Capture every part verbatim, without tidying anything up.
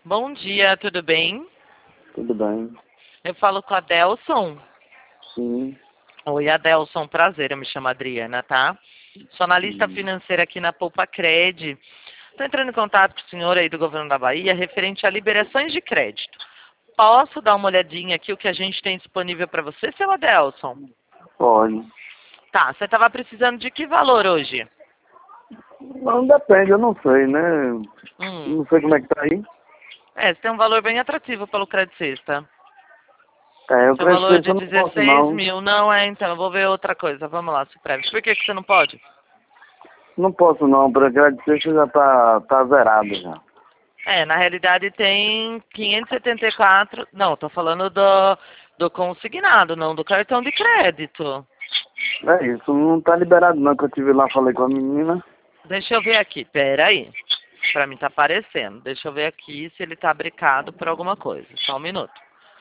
Bom dia, tudo bem? Tudo bem. Eu falo com a Adelson. Sim. Oi, Adelson, prazer, eu me chamo Adriana, tá? Sou analista Hum. financeira aqui na Poupa Cred. Estou entrando em contato com o senhor aí do governo da Bahia referente a liberações de crédito. Posso dar uma olhadinha aqui o que a gente tem disponível para você, seu Adelson? Pode. Tá, você estava precisando de que valor hoje? Não depende, eu não sei, né? Hum, Não sei como é que tá aí. é, você tem um valor bem atrativo pelo Crédito Sexta. É, eu Seu creio que valor eu de não posso dezesseis não. mil, não é? Então, eu vou ver outra coisa. Vamos lá, Supremo. Por que, que você não pode? Não posso não, para agradecer que já tá, tá zerado já. É, na realidade tem quinhentos e setenta e quatro. Não, tô falando do, do consignado, não do cartão de crédito. É isso, não tá liberado não, que eu tive lá, falei com a menina. Deixa eu ver aqui, pera aí. Pra mim tá aparecendo. Deixa eu ver aqui se ele tá bricado por alguma coisa. Só um minuto.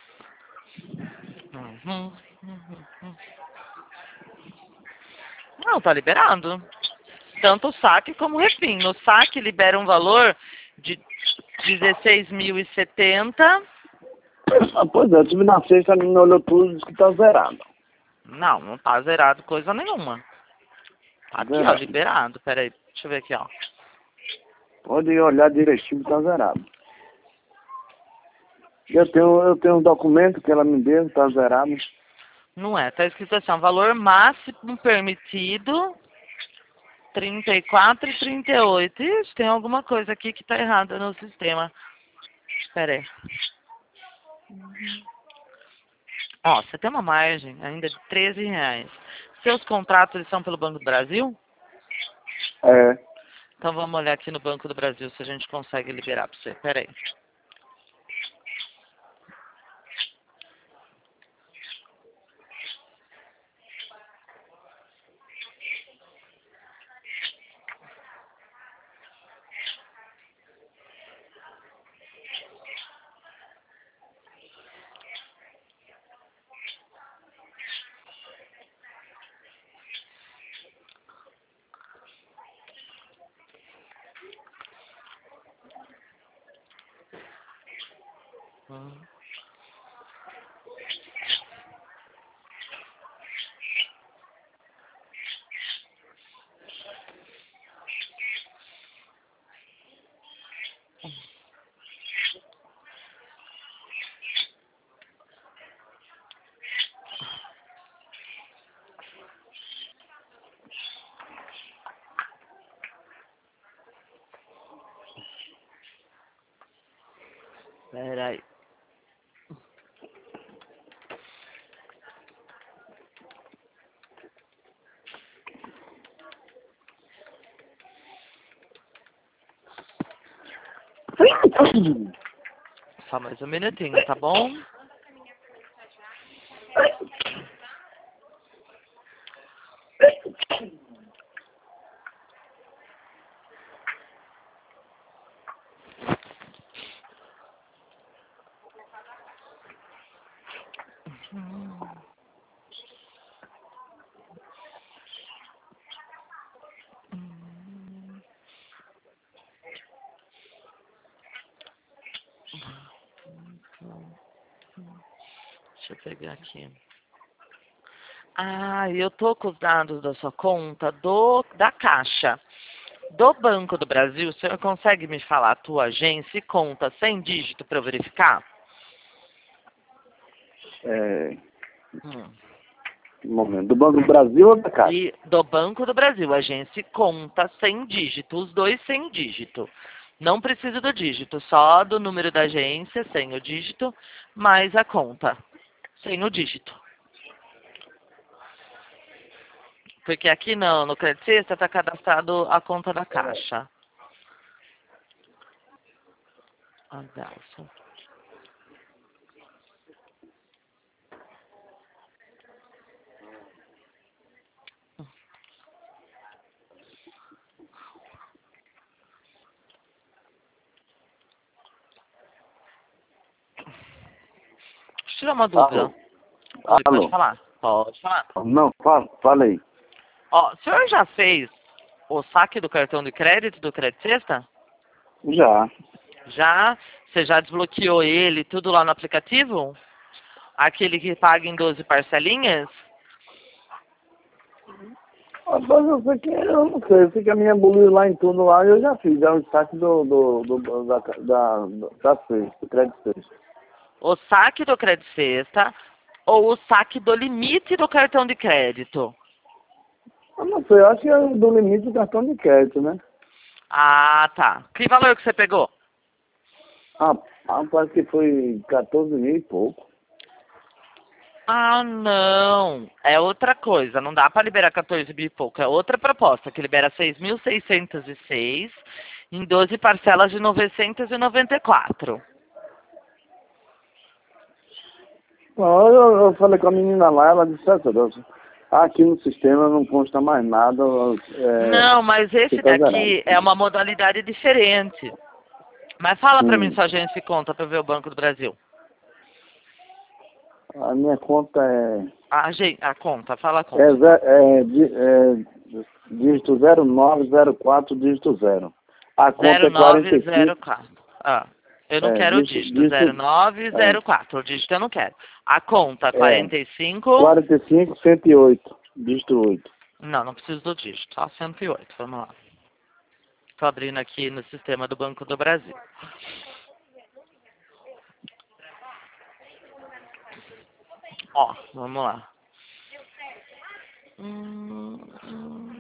Uhum, uhum, uhum. Não, tá liberado. Tanto o saque como o refim. No saque libera um valor de dezesseis mil e setenta. Ah, pois é, eu tive na sexta, a menina olhou tudo e disse que tá zerado. Não, não tá zerado coisa nenhuma. Tá aqui, ó, Zerado. liberado. Pera aí, deixa eu ver aqui, ó. Pode ir olhar direitinho que tá zerado. Eu tenho, eu tenho um documento que ela me deu, tá zerado. Não é, tá escrito assim, ó, valor máximo permitido, trinta e quatro e trinta e oito. Ixi, tem alguma coisa aqui que tá errada no sistema. Pera aí. Ó, você tem uma margem ainda de treze reais. Seus contratos, eles são pelo Banco do Brasil? É. Então vamos olhar aqui no Banco do Brasil se a gente consegue liberar pra você. Pera aí. Hum. Pera aí. Só mais um minutinho, tá bom? Deixa eu pegar aqui. Ah, eu tô com os dados da sua conta do da Caixa. Do Banco do Brasil, o senhor consegue me falar a tua agência e conta sem dígito para eu verificar? É. Hum. Um momento. Do Banco do Brasil ou da Caixa? E do Banco do Brasil, agência e conta sem dígito, os dois sem dígito. Não precisa do dígito, só do número da agência, sem o dígito, mais a conta, sem o dígito. Porque aqui não, no Crédito Sexta está cadastrado a conta da Caixa. Adelson. Deixa eu tirar uma dúvida. Alô? Oi, pode Alô? falar? Pode falar. Não, fala, fala aí. Ó, o senhor já fez o saque do cartão de crédito do Crédito Sexta? Já. Já? Você já desbloqueou ele, tudo lá no aplicativo? Aquele que paga em doze parcelinhas? Rapaz, eu sei que, eu não sei, eu sei que a minha boleia lá em tudo lá, eu já fiz, é o saque do, do, do, da, da, da sexta, do crédito sexta. O saque do crédito sexta ou o saque do limite do cartão de crédito? Eu não sei, eu acho que é do limite do cartão de crédito, né? Ah, tá. Que valor que você pegou? Ah, rapaz, que foi quatorze mil e pouco. Ah, não. É outra coisa. Não dá para liberar quatorze mil e pouco. É outra proposta, que libera seis mil seiscentos e seis em doze parcelas de novecentos e noventa e quatro. Não, eu, eu falei com a menina lá, ela disse, "Ah, Deus, aqui no sistema não consta mais nada, é, Não, mas esse fica zerado." daqui é uma modalidade diferente. Mas fala para mim Hum. sua agência e conta para eu ver o Banco do Brasil. A minha conta é, A, agen- a conta, fala a é, conta. ze- é, di- é dígito zero nove zero quatro, dígito zero. A conta zero é quarenta nove e zero cinco, quatro. Ah, eu não é, quero o dígito, dígito. zero dígito, nove é, zero quatro. O dígito eu não quero. A conta é quarenta e cinco. quarenta e cinco, cento e oito, dígito oito. Não, não preciso do dígito. Só cento e oito. Vamos lá. Estou abrindo aqui no sistema do Banco do Brasil. Ó, vamos lá. Hum, hum.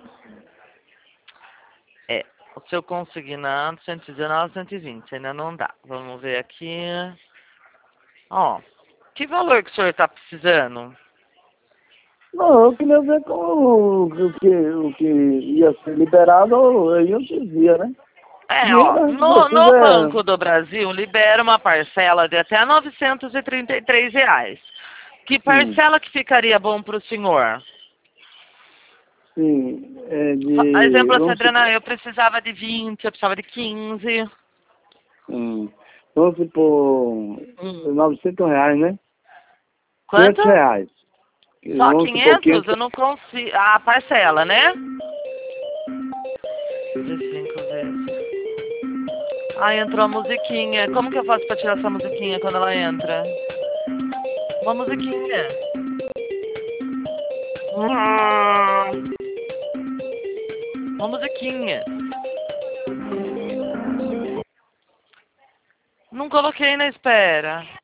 É, o seu consignado cento e dezenove, cento e vinte. Ainda não dá. Vamos ver aqui. Ó, que valor que o senhor está precisando? Não, eu queria ver como o que, o que ia ser liberado, aí eu dizia, né? É, Dinheiro ó, a gente no, precisa, no é, Banco do Brasil libera uma parcela de até novecentos e trinta e três reais. Que sim, parcela que ficaria bom para o senhor? sim, é Fa- de, Exemplo, assim, vamos Adriana, supor, eu precisava de vinte, eu precisava de quinze. hum, vamos supor, Hum. novecentos reais, né? Quanto? quinhentos reais. Só Vamos supor quinhentos? quinhentos. Eu não consigo. Ah, parcela, né? De cinco vezes. Ah, entrou a musiquinha. Como que eu faço pra tirar essa musiquinha quando ela entra? Uma musiquinha. Uma musiquinha. Não coloquei na espera.